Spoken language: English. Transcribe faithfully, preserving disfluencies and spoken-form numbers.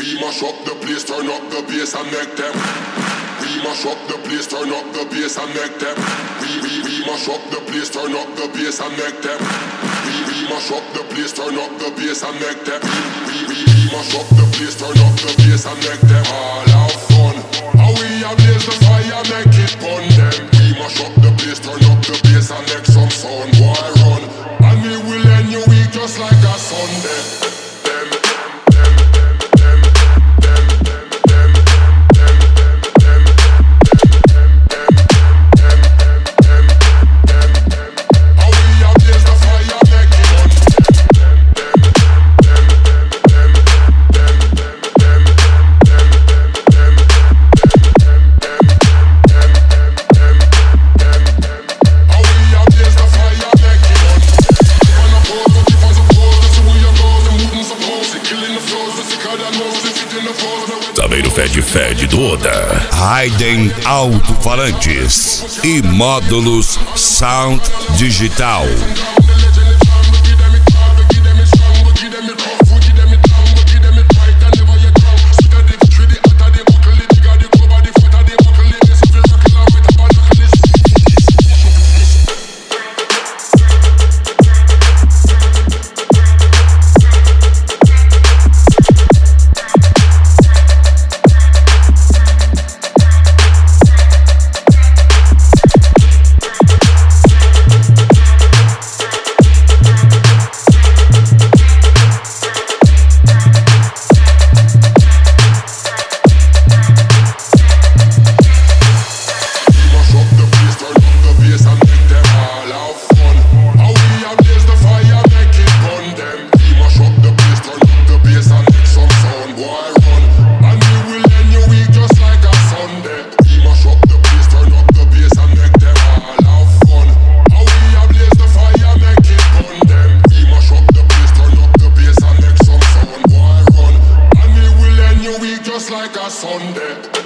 We mash up the place, turn up the bass and make them. We mash up the place, turn up the bass and make them. We we we mash up the place, turn up the bass and make them. We we mash up the place, turn up the bass and make them. We we we mash up the place, turn up the bass and make them all have fun. How we a blaze the fire, make it burn them. We mash up the place, turn up the bass and make some sound, boy run. And we will end your week just like a Sunday. Também no Fed Fed do Oda. Raiden Alto-Falantes e módulos Sound Digital. Like a Sunday.